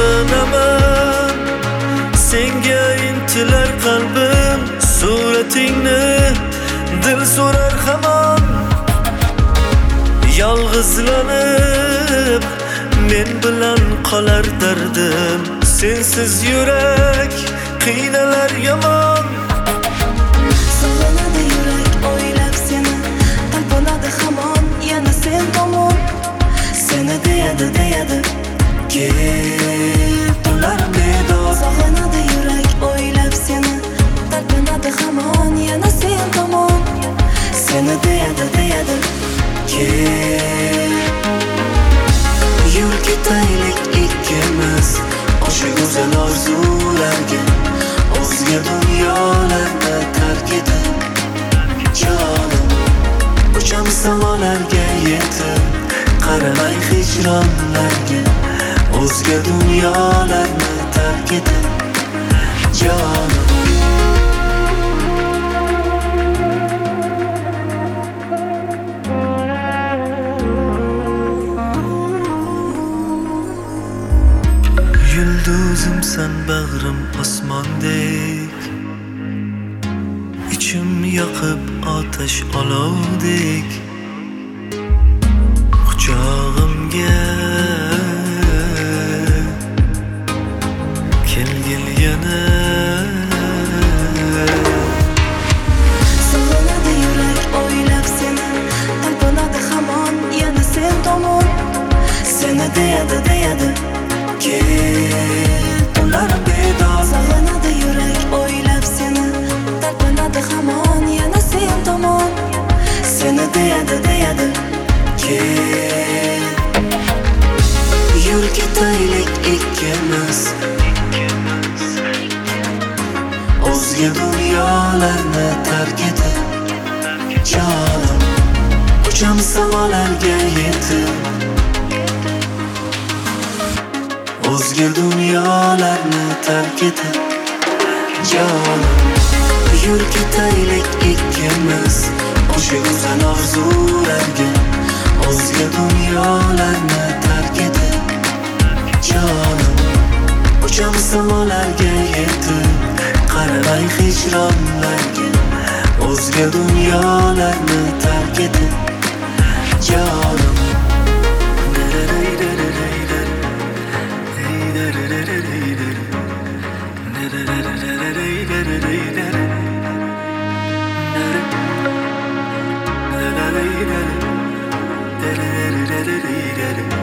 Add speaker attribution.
Speaker 1: sog'inaman. Senga intilar qalbim, suratingni dil so'rar hamon. Yolg'izlanib men bilan qolar dardim, sensiz yurak qiynalar yomon.
Speaker 2: Sog'inadi yurak o'ylab seni, talpinadi hamon yana sen tomon. Seni deyadi kel tunlar bedor. Sog'inadi yurak o'ylab seni, talpinadi hamon yana sen tomon. Seni deyadi kel. Yur ketaylik ikkimiz o'sha go'zal orzularga, o'zga dunyolarni tark etib. Jonim uchamiz samolarga yetib, qaramay hijronlarga, o'zga dunyolarni tark etib. Jonim yulduzimsan bag'rim osmondek, ichim yoqib otash olovdek. Quchog'imga kelgil yana. sog'inadi yurak o'ylab seni, talpinadi hamon yana sen tomon. Seni deyadi kel tunlar bedor. Sog'inadi yurak o'ylab seni, talpinadi hamon yana sen tomon. Seni deyadi kel. Yur ketaylik ikkimiz o'zga dunyolarni tark etib. Jonim uchamiz samolarga yetib, o'zga dunyolarni tark etib. Jonim yur ketaylik ikkimiz o'sha go'zal orzularga, o'zga dunyolarni tark etib. Jonim uchamiz samolarga yetib, qaramay hijronlarga, o'zga dunyolarni tark etib. Jonim
Speaker 1: da da da da da da da da da da da da da